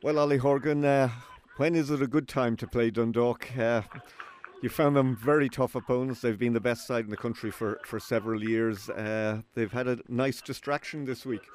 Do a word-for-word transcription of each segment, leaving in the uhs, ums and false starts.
Well, Ollie Horgan, uh, when is it a good time to play Dundalk? Uh, you found them very tough opponents. They've been the best side in the country for, for several years. Uh, they've had a nice distraction this week.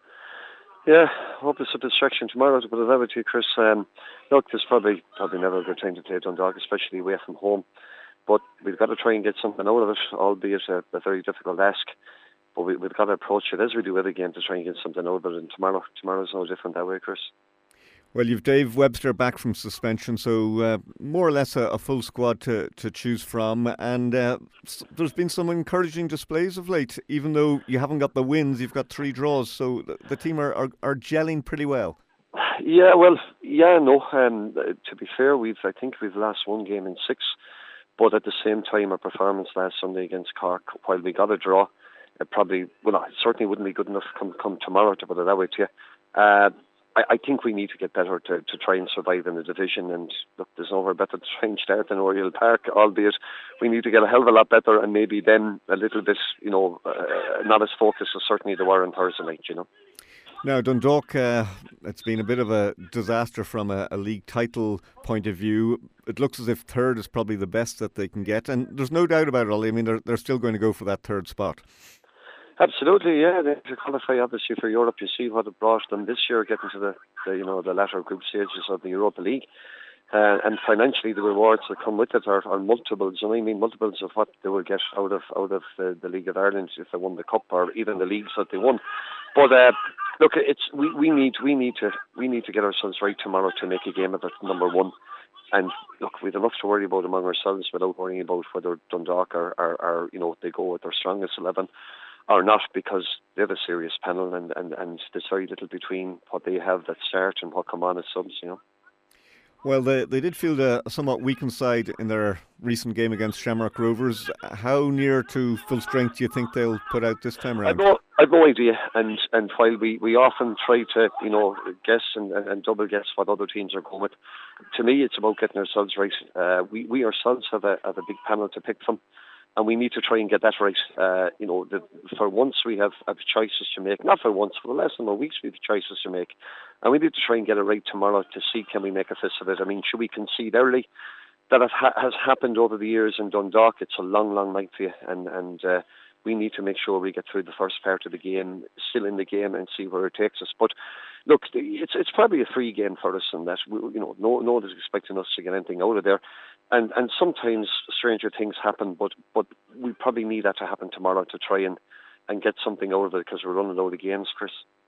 Yeah, hope it's a distraction tomorrow to put it that way to you, Chris. Um, look, there's probably probably never a good time to play Dundalk, especially away from home. But we've got to try and get something out of it, albeit a, a very difficult ask. But we, we've got to approach it as we do every game to try and get something out of it. And tomorrow, tomorrow's no different that way, Chris. Well, you've Dave Webster back from suspension, so uh, more or less a, a full squad to, to choose from. And uh, s- there's been some encouraging displays of late. Even though you haven't got the wins, you've got three draws, so the, the team are, are, are gelling pretty well. Yeah, well, yeah, no. Um, to be fair, we've I think we've lost one game in six, but at the same time, our performance last Sunday against Cork, while we got a draw, it probably well, it certainly wouldn't be good enough come come tomorrow, to put it that way to you. Uh, I, I think we need to get better to, to try and survive in the division. And look, there's nowhere better to try and start than Oriel Park, albeit we need to get a hell of a lot better, and maybe then a little bit, you know, uh, not as focused as certainly they were on Thursday night, you know. Now, Dundalk, uh, it's been a bit of a disaster from a, a league title point of view. It looks as if third is probably the best that they can get, and there's no doubt about it, Ollie. I mean, they're, they're still going to go for that third spot. Absolutely, yeah. They to qualify obviously for Europe. You see what it brought them this year, getting to the, the you know the latter group stages of the Europa League, uh, and financially the rewards that come with it are, are multiples. And I mean multiples of what they will get out of out of the, the League of Ireland if they won the cup, or even the leagues that they won. But uh, look, it's we, we need we need to we need to get ourselves right tomorrow to make a game of it, number one. And look, we've enough to worry about among ourselves without worrying about whether Dundalk are, are, are you know they go with their strongest eleven or not, because they have a serious panel, and, and, and there's very little between what they have that start and what come on as subs, you know. Well, they, they did field a somewhat weakened side in their recent game against Shamrock Rovers. How near to full strength do you think they'll put out this time I've around? no, I've no idea, and and while we, we often try to, you know, guess and, and, and double guess what other teams are going with, to me it's about getting ourselves right. Uh, we, we ourselves have a, have a big panel to pick from, and we need to try and get that right. Uh, you know, the, for once we have, have choices to make. Not for once, for the last number of weeks we have choices to make. And we need to try and get it right tomorrow to see can we make a fist of it. I mean, should we concede early? That it ha- has happened over the years in Dundalk. It's a long, long night for you. And, and uh, we need to make sure we get through the first part of the game, still in the game, and see where it takes us. But look, it's it's probably a free game for us in that, we, you know, no, no one is expecting us to get anything out of there. And and sometimes stranger things happen, but but we probably need that to happen tomorrow to try and, and get something out of it, because we're running out of games, Chris.